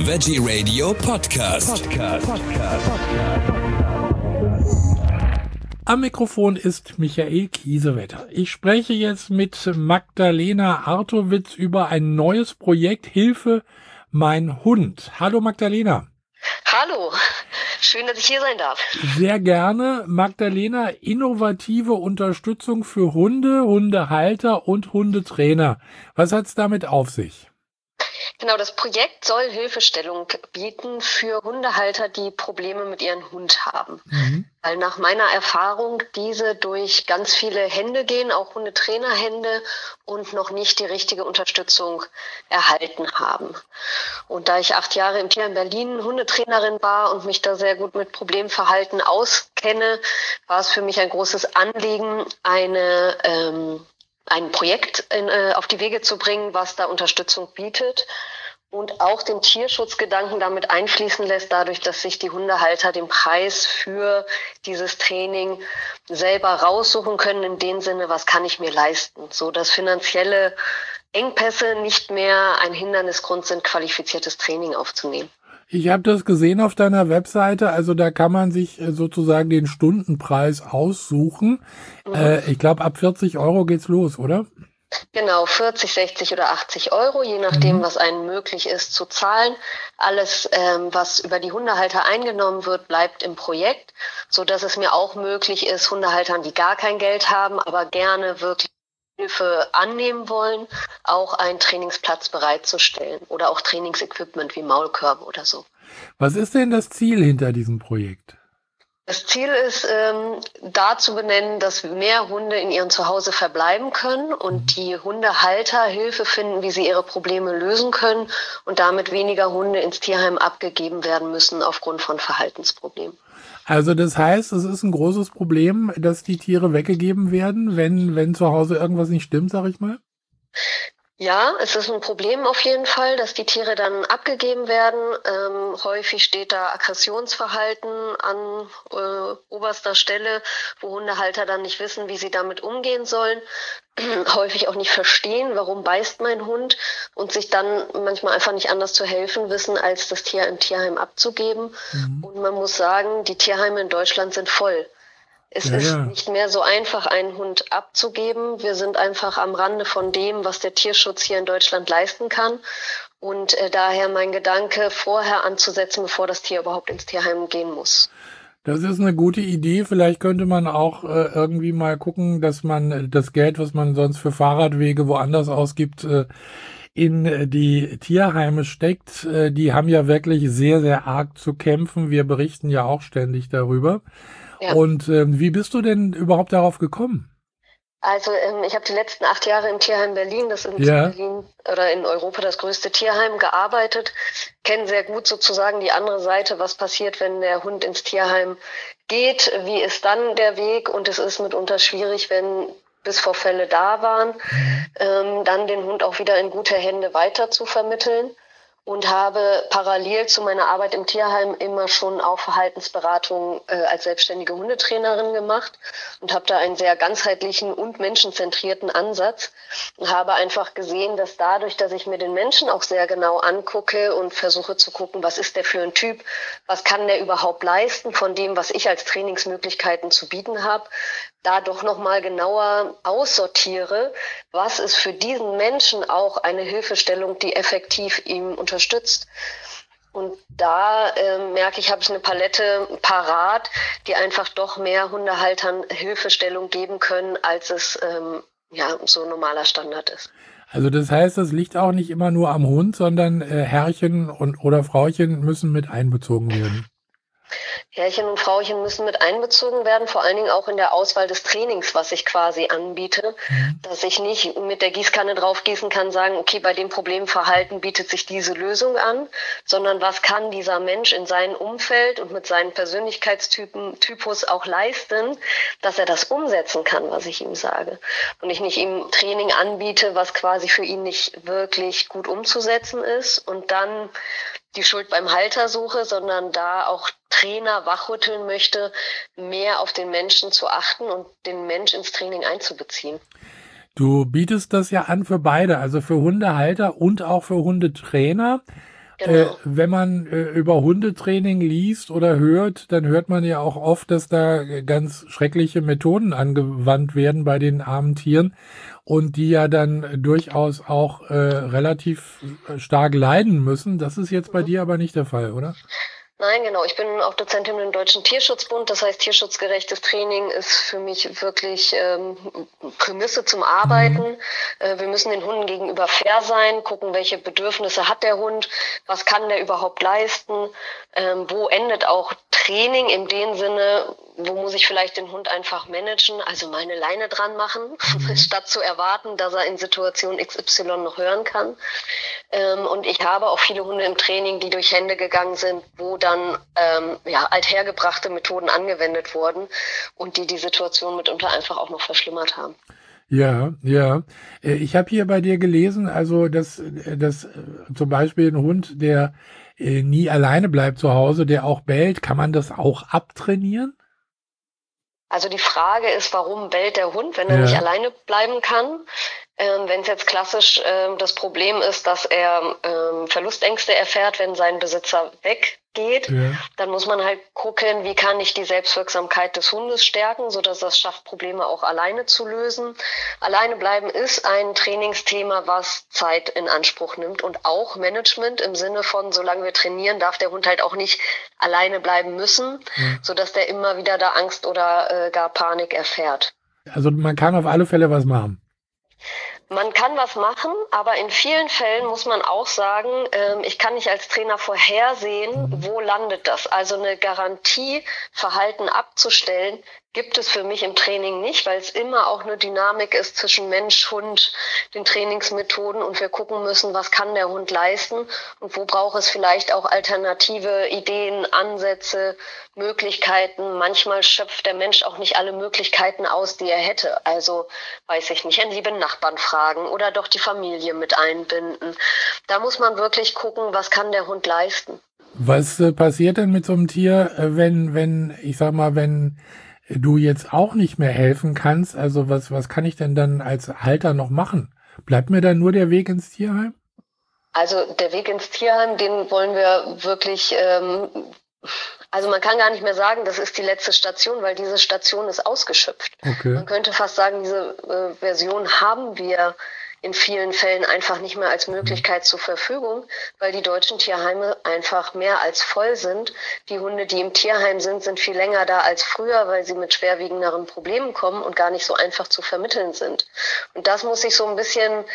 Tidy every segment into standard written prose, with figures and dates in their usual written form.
Veggie Radio Podcast. Am Mikrofon ist Michael Kiesewetter. Ich spreche jetzt mit Magdalena Artowitz über ein neues Projekt Hilfe, mein Hund. Hallo Magdalena. Hallo, schön, dass ich hier sein darf. Sehr gerne. Magdalena, innovative Unterstützung für Hunde, Hundehalter und Hundetrainer. Was hat's damit auf sich? Genau, das Projekt soll Hilfestellung bieten für Hundehalter, die Probleme mit ihrem Hund haben. Weil nach meiner Erfahrung diese durch ganz viele Hände gehen, auch Hundetrainerhände, und noch nicht die richtige Unterstützung erhalten haben. Und da ich 8 Jahre im Tierheim Berlin Hundetrainerin war und mich da sehr gut mit Problemverhalten auskenne, war es für mich ein großes Anliegen, ein Projekt auf die Wege zu bringen, was da Unterstützung bietet und auch den Tierschutzgedanken damit einfließen lässt, dadurch, dass sich die Hundehalter den Preis für dieses Training selber raussuchen können, in dem Sinne, was kann ich mir leisten, so dass finanzielle Engpässe nicht mehr ein Hindernisgrund sind, qualifiziertes Training aufzunehmen. Ich habe das gesehen auf deiner Webseite, also da kann man sich sozusagen den Stundenpreis aussuchen. Ich glaube, ab 40 Euro geht's los, oder? Genau, 40, 60 oder 80 Euro, je nachdem, was einem möglich ist zu zahlen. Alles, was über die Hundehalter eingenommen wird, bleibt im Projekt, so dass es mir auch möglich ist, Hundehaltern, die gar kein Geld haben, aber gerne wirklich Hilfe annehmen wollen, auch einen Trainingsplatz bereitzustellen oder auch Trainingsequipment wie Maulkörbe oder so. Was ist denn das Ziel hinter diesem Projekt? Das Ziel ist, da zu benennen, dass mehr Hunde in ihrem Zuhause verbleiben können und die Hundehalter Hilfe finden, wie sie ihre Probleme lösen können und damit weniger Hunde ins Tierheim abgegeben werden müssen aufgrund von Verhaltensproblemen. Also das heißt, es ist ein großes Problem, dass die Tiere weggegeben werden, wenn zu Hause irgendwas nicht stimmt, sag ich mal? Ja, es ist ein Problem auf jeden Fall, dass die Tiere dann abgegeben werden. Häufig steht da Aggressionsverhalten an oberster Stelle, wo Hundehalter dann nicht wissen, wie sie damit umgehen sollen. Häufig auch nicht verstehen, warum beißt mein Hund und sich dann manchmal einfach nicht anders zu helfen wissen, als das Tier im Tierheim abzugeben. Und man muss sagen, die Tierheime in Deutschland sind voll. Es ist nicht mehr so einfach, einen Hund abzugeben. Wir sind einfach am Rande von dem, was der Tierschutz hier in Deutschland leisten kann. Und daher mein Gedanke, vorher anzusetzen, bevor das Tier überhaupt ins Tierheim gehen muss. Das ist eine gute Idee. Vielleicht könnte man auch irgendwie mal gucken, dass man das Geld, was man sonst für Fahrradwege woanders ausgibt, in die Tierheime steckt. Die haben ja wirklich sehr, sehr arg zu kämpfen. Wir berichten ja auch ständig darüber. Ja. Und wie bist du denn überhaupt darauf gekommen? Also ich habe die letzten 8 Jahre im Tierheim Berlin, das ist in Berlin oder in Europa das größte Tierheim, gearbeitet, kenne sehr gut sozusagen die andere Seite, was passiert, wenn der Hund ins Tierheim geht, wie ist dann der Weg, und es ist mitunter schwierig, wenn bis vor Fälle da waren, dann den Hund auch wieder in gute Hände weiter zu vermitteln. Und habe parallel zu meiner Arbeit im Tierheim immer schon auch Verhaltensberatung als selbstständige Hundetrainerin gemacht und habe da einen sehr ganzheitlichen und menschenzentrierten Ansatz und habe einfach gesehen, dass dadurch, dass ich mir den Menschen auch sehr genau angucke und versuche zu gucken, was ist der für ein Typ, was kann der überhaupt leisten von dem, was ich als Trainingsmöglichkeiten zu bieten habe, da doch nochmal genauer aussortiere, was ist für diesen Menschen auch eine Hilfestellung, die effektiv ihm unterstützt. Und da merke ich, habe ich eine Palette parat, die einfach doch mehr Hundehaltern Hilfestellung geben können, als es so normaler Standard ist. Also das heißt, das liegt auch nicht immer nur am Hund, sondern Herrchen oder Frauchen müssen mit einbezogen werden. Herrchen und Frauchen müssen mit einbezogen werden, vor allen Dingen auch in der Auswahl des Trainings, was ich quasi anbiete, dass ich nicht mit der Gießkanne draufgießen kann, sagen, okay, bei dem Problemverhalten bietet sich diese Lösung an, sondern was kann dieser Mensch in seinem Umfeld und mit seinen Persönlichkeitstypus auch leisten, dass er das umsetzen kann, was ich ihm sage. Und ich nicht ihm Training anbiete, was quasi für ihn nicht wirklich gut umzusetzen ist und dann die Schuld beim Halter suche, sondern da auch Trainer wachrütteln möchte, mehr auf den Menschen zu achten und den Mensch ins Training einzubeziehen. Du bietest das ja an für beide, also für Hundehalter und auch für Hundetrainer. Genau. Wenn man über Hundetraining liest oder hört, dann hört man ja auch oft, dass da ganz schreckliche Methoden angewandt werden bei den armen Tieren und die ja dann durchaus auch relativ stark leiden müssen. Das ist jetzt bei dir aber nicht der Fall, oder? Nein, genau. Ich bin auch Dozentin im Deutschen Tierschutzbund. Das heißt, tierschutzgerechtes Training ist für mich wirklich Prämisse zum Arbeiten. Wir müssen den Hunden gegenüber fair sein, gucken, welche Bedürfnisse hat der Hund, was kann der überhaupt leisten, wo endet auch Training in dem Sinne, wo muss ich vielleicht den Hund einfach managen, also meine Leine dran machen, statt zu erwarten, dass er in Situation XY noch hören kann. Und ich habe auch viele Hunde im Training, die durch Hände gegangen sind, wo dann althergebrachte Methoden angewendet wurden und die Situation mitunter einfach auch noch verschlimmert haben. Ja, ja. Ich habe hier bei dir gelesen, also dass zum Beispiel ein Hund, der nie alleine bleibt zu Hause, der auch bellt, kann man das auch abtrainieren? Also die Frage ist, warum bellt der Hund, wenn er nicht alleine bleiben kann? Wenn es jetzt klassisch das Problem ist, dass er Verlustängste erfährt, wenn sein Besitzer weggeht, dann muss man halt gucken, wie kann ich die Selbstwirksamkeit des Hundes stärken, sodass das schafft, Probleme auch alleine zu lösen. Alleine bleiben ist ein Trainingsthema, was Zeit in Anspruch nimmt und auch Management im Sinne von, solange wir trainieren, darf der Hund halt auch nicht alleine bleiben müssen, sodass der immer wieder da Angst oder gar Panik erfährt. Also man kann auf alle Fälle was machen. Man kann was machen, aber in vielen Fällen muss man auch sagen, ich kann nicht als Trainer vorhersehen, wo landet das. Also eine Garantie, Verhalten abzustellen, gibt es für mich im Training nicht, weil es immer auch eine Dynamik ist zwischen Mensch, Hund, den Trainingsmethoden und wir gucken müssen, was kann der Hund leisten und wo braucht es vielleicht auch alternative Ideen, Ansätze, Möglichkeiten. Manchmal schöpft der Mensch auch nicht alle Möglichkeiten aus, die er hätte. Also, weiß ich nicht, einen lieben Nachbarn fragen oder doch die Familie mit einbinden. Da muss man wirklich gucken, was kann der Hund leisten. Was passiert denn mit so einem Tier, wenn du jetzt auch nicht mehr helfen kannst? Also was kann ich denn dann als Halter noch machen? Bleibt mir dann nur der Weg ins Tierheim? Also der Weg ins Tierheim, den wollen wir wirklich, also man kann gar nicht mehr sagen, das ist die letzte Station, weil diese Station ist ausgeschöpft. Okay. Man könnte fast sagen, diese Version haben wir in vielen Fällen einfach nicht mehr als Möglichkeit zur Verfügung, weil die deutschen Tierheime einfach mehr als voll sind. Die Hunde, die im Tierheim sind viel länger da als früher, weil sie mit schwerwiegenderen Problemen kommen und gar nicht so einfach zu vermitteln sind. Und das muss sich so ein bisschen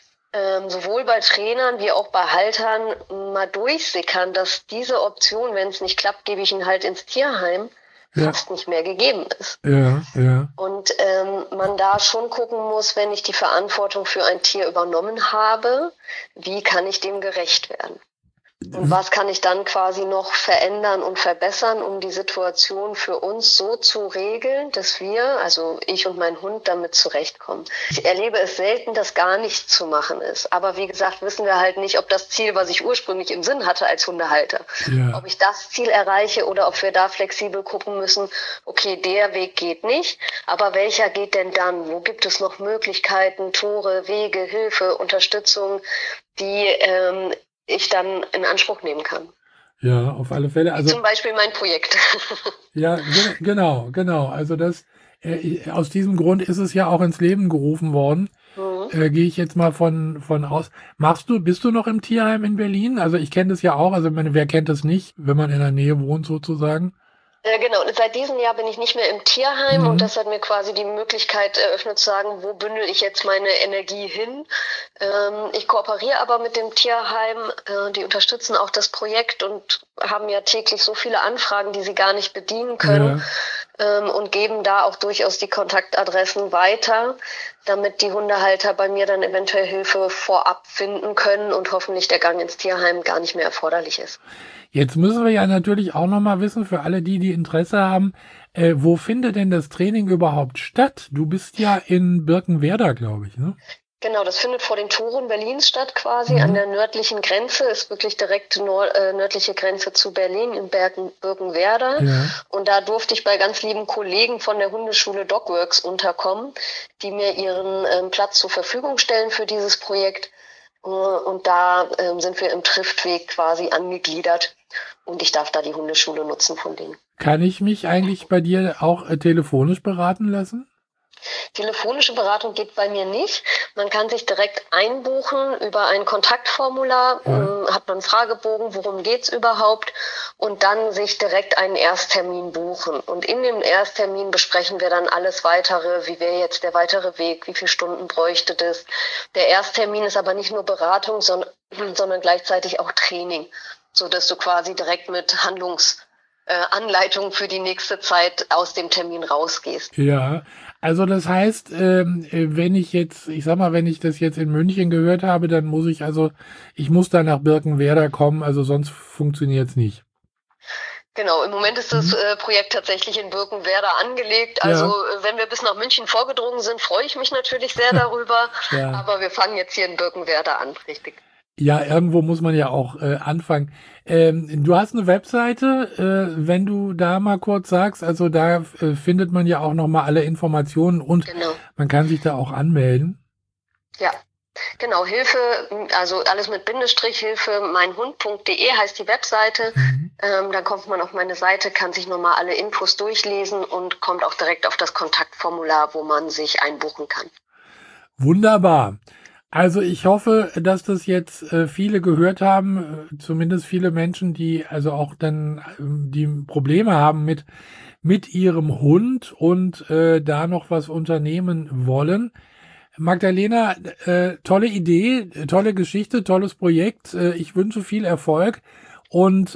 sowohl bei Trainern wie auch bei Haltern mal durchsickern, dass diese Option, wenn es nicht klappt, gebe ich ihn halt ins Tierheim, fast nicht mehr gegeben ist. Ja, ja. Und man da schon gucken muss, wenn ich die Verantwortung für ein Tier übernommen habe, wie kann ich dem gerecht werden? Und was kann ich dann quasi noch verändern und verbessern, um die Situation für uns so zu regeln, dass wir, also ich und mein Hund, damit zurechtkommen. Ich erlebe es selten, dass gar nichts zu machen ist. Aber wie gesagt, wissen wir halt nicht, ob das Ziel, was ich ursprünglich im Sinn hatte als Hundehalter, ob ich das Ziel erreiche oder ob wir da flexibel gucken müssen, okay, der Weg geht nicht, aber welcher geht denn dann? Wo gibt es noch Möglichkeiten, Tore, Wege, Hilfe, Unterstützung, die ich dann in Anspruch nehmen kann. Ja, auf alle Fälle. Also zum Beispiel mein Projekt. Ja, genau. Also das aus diesem Grund ist es ja auch ins Leben gerufen worden. Gehe ich jetzt mal von aus. Bist du noch im Tierheim in Berlin? Also ich kenne das ja auch. Also wer kennt das nicht, wenn man in der Nähe wohnt sozusagen? Genau, seit diesem Jahr bin ich nicht mehr im Tierheim und das hat mir quasi die Möglichkeit eröffnet zu sagen, wo bündel ich jetzt meine Energie hin. Ich kooperiere aber mit dem Tierheim, die unterstützen auch das Projekt und haben ja täglich so viele Anfragen, die sie gar nicht bedienen können und geben da auch durchaus die Kontaktadressen weiter, damit die Hundehalter bei mir dann eventuell Hilfe vorab finden können und hoffentlich der Gang ins Tierheim gar nicht mehr erforderlich ist. Jetzt müssen wir ja natürlich auch nochmal wissen, für alle die Interesse haben, wo findet denn das Training überhaupt statt? Du bist ja in Birkenwerder, glaube ich, ne? Genau, das findet vor den Toren Berlins statt quasi, an der nördlichen Grenze, ist wirklich direkt nördliche Grenze zu Berlin in Birkenwerder. Ja. Und da durfte ich bei ganz lieben Kollegen von der Hundeschule Dogworks unterkommen, die mir ihren Platz zur Verfügung stellen für dieses Projekt. Und da sind wir im Triftweg quasi angegliedert und ich darf da die Hundeschule nutzen von denen. Kann ich mich eigentlich bei dir auch telefonisch beraten lassen? Telefonische Beratung geht bei mir nicht. Man kann sich direkt einbuchen über ein Kontaktformular, hat man einen Fragebogen, worum geht's überhaupt, und dann sich direkt einen Ersttermin buchen. Und in dem Ersttermin besprechen wir dann alles Weitere, wie wäre jetzt der weitere Weg, wie viele Stunden bräuchte das. Der Ersttermin ist aber nicht nur Beratung, sondern gleichzeitig auch Training, sodass du quasi direkt mit Handlungsanleitung für die nächste Zeit aus dem Termin rausgehst. Ja, also das heißt, wenn ich das jetzt in München gehört habe, dann muss ich muss da nach Birkenwerder kommen, also sonst funktioniert es nicht. Genau, im Moment ist das Projekt tatsächlich in Birkenwerder angelegt. Also wenn wir bis nach München vorgedrungen sind, freue ich mich natürlich sehr darüber. Ja. Aber wir fangen jetzt hier in Birkenwerder an, richtig. Ja, irgendwo muss man ja auch anfangen. Du hast eine Webseite, wenn du da mal kurz sagst, also da findet man ja auch nochmal alle Informationen und man kann sich da auch anmelden. Ja, genau, Hilfe, also alles mit Bindestrich, Hilfe meinhund.de heißt die Webseite. Dann kommt man auf meine Seite, kann sich nochmal alle Infos durchlesen und kommt auch direkt auf das Kontaktformular, wo man sich einbuchen kann. Wunderbar. Also ich hoffe, dass das jetzt viele gehört haben, zumindest viele Menschen, die also auch dann die Probleme haben mit ihrem Hund und da noch was unternehmen wollen. Magdalena, tolle Idee, tolle Geschichte, tolles Projekt. Ich wünsche viel Erfolg und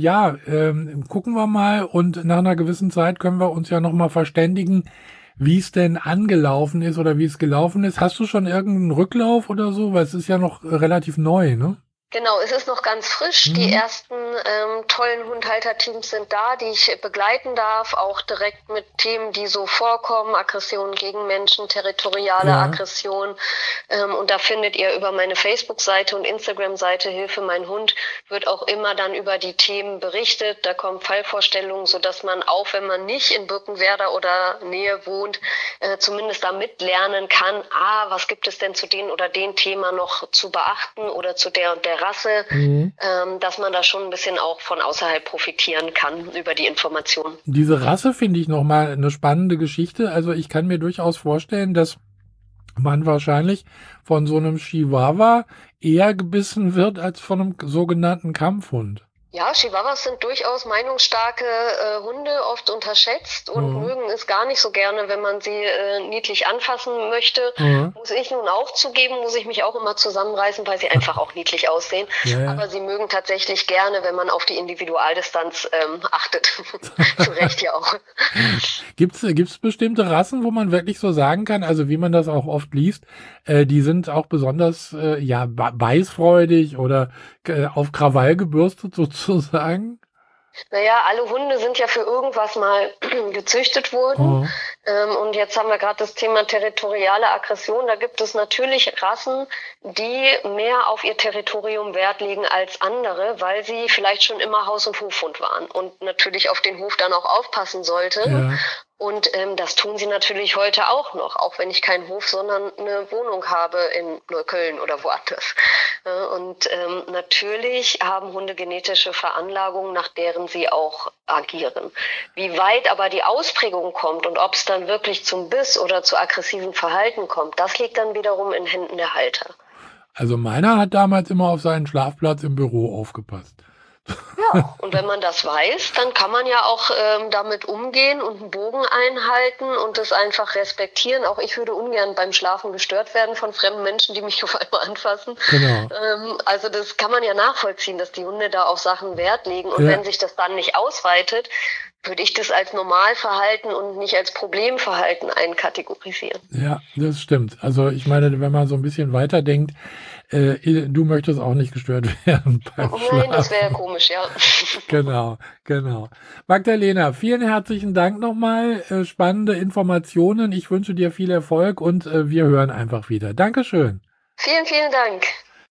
gucken wir mal und nach einer gewissen Zeit können wir uns ja nochmal verständigen, wie es denn angelaufen ist oder wie es gelaufen ist. Hast du schon irgendeinen Rücklauf oder so? Weil es ist ja noch relativ neu, ne? Genau, es ist noch ganz frisch. Die ersten tollen Hundhalterteams sind da, die ich begleiten darf, auch direkt mit Themen, die so vorkommen, Aggression gegen Menschen, territoriale Aggression. Und da findet ihr über meine Facebook-Seite und Instagram-Seite Hilfe mein Hund, wird auch immer dann über die Themen berichtet. Da kommen Fallvorstellungen, sodass man auch, wenn man nicht in Birkenwerder oder Nähe wohnt, zumindest da mitlernen kann, was gibt es denn zu den oder den Thema noch zu beachten oder zu der und der Rasse, dass man da schon ein bisschen auch von außerhalb profitieren kann über die Informationen. Diese Rasse finde ich nochmal eine spannende Geschichte. Also ich kann mir durchaus vorstellen, dass man wahrscheinlich von so einem Chihuahua eher gebissen wird als von einem sogenannten Kampfhund. Ja, Chihuahuas sind durchaus meinungsstarke Hunde, oft unterschätzt und mögen es gar nicht so gerne, wenn man sie niedlich anfassen möchte. Muss ich nun auch zugeben, muss ich mich auch immer zusammenreißen, weil sie einfach auch niedlich aussehen. Ja. Aber sie mögen tatsächlich gerne, wenn man auf die Individualdistanz achtet. Zu Recht ja auch. Gibt's bestimmte Rassen, wo man wirklich so sagen kann, also wie man das auch oft liest, die sind auch besonders beißfreudig oder auf Krawall gebürstet sozusagen? Naja, alle Hunde sind ja für irgendwas mal gezüchtet worden. Und jetzt haben wir gerade das Thema territoriale Aggression. Da gibt es natürlich Rassen, die mehr auf ihr Territorium Wert legen als andere, weil sie vielleicht schon immer Haus- und Hofhund waren und natürlich auf den Hof dann auch aufpassen sollten. Ja. Und das tun sie natürlich heute auch noch, auch wenn ich keinen Hof, sondern eine Wohnung habe in Neukölln oder woanders. Und natürlich haben Hunde genetische Veranlagungen, nach deren sie auch agieren. Wie weit aber die Ausprägung kommt und ob es dann wirklich zum Biss oder zu aggressiven Verhalten kommt, das liegt dann wiederum in Händen der Halter. Also meiner hat damals immer auf seinen Schlafplatz im Büro aufgepasst. Ja, und wenn man das weiß, dann kann man ja auch damit umgehen und einen Bogen einhalten und das einfach respektieren. Auch ich würde ungern beim Schlafen gestört werden von fremden Menschen, die mich auf einmal anfassen. Genau. Also das kann man ja nachvollziehen, dass die Hunde da auf Sachen Wert legen. Und wenn sich das dann nicht ausweitet, würde ich das als Normalverhalten und nicht als Problemverhalten einkategorisieren. Ja, das stimmt. Also ich meine, wenn man so ein bisschen weiterdenkt, du möchtest auch nicht gestört werden beim Schlafen. Nein, das wäre komisch, ja. Genau. Magdalena, vielen herzlichen Dank nochmal. Spannende Informationen. Ich wünsche dir viel Erfolg und wir hören einfach wieder. Dankeschön. Vielen, vielen Dank.